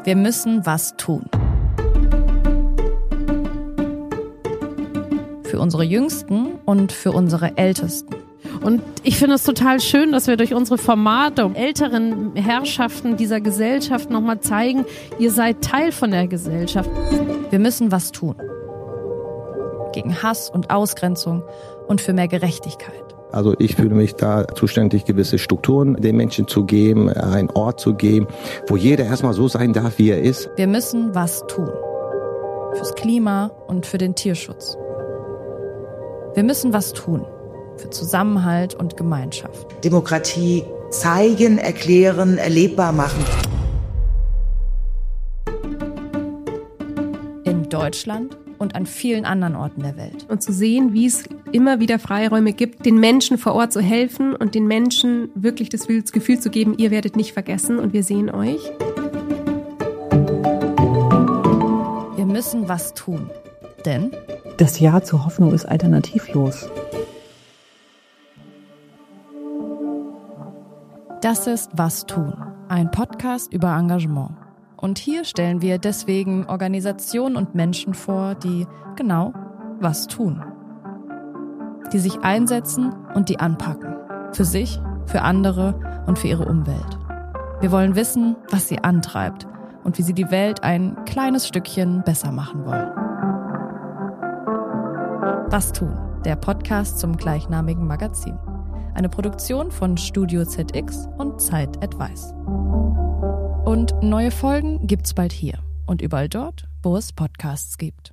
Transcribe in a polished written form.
Wir müssen was tun. Für unsere Jüngsten und für unsere Ältesten. Und ich finde es total schön, dass wir durch unsere Formate älteren Herrschaften dieser Gesellschaft nochmal zeigen, ihr seid Teil von der Gesellschaft. Wir müssen was tun. Gegen Hass und Ausgrenzung und für mehr Gerechtigkeit. Also ich fühle mich da zuständig, gewisse Strukturen den Menschen zu geben, einen Ort zu geben, wo jeder erstmal so sein darf, wie er ist. Wir müssen was tun. Fürs Klima und für den Tierschutz. Wir müssen was tun. Für Zusammenhalt und Gemeinschaft. Demokratie zeigen, erklären, erlebbar machen. In Deutschland und an vielen anderen Orten der Welt. Und zu sehen, wie es immer wieder Freiräume gibt, den Menschen vor Ort zu helfen und den Menschen wirklich das Gefühl zu geben, ihr werdet nicht vergessen und wir sehen euch. Wir müssen was tun. Denn das Ja zur Hoffnung ist alternativlos. Das ist Was tun, ein Podcast über Engagement. Und hier stellen wir deswegen Organisationen und Menschen vor, die genau was tun. Die sich einsetzen und die anpacken. Für sich, für andere und für ihre Umwelt. Wir wollen wissen, was sie antreibt und wie sie die Welt ein kleines Stückchen besser machen wollen. Was tun, der Podcast zum gleichnamigen Magazin. Eine Produktion von Studio ZX und Zeit Advice. Und neue Folgen gibt's bald hier und überall dort, wo es Podcasts gibt.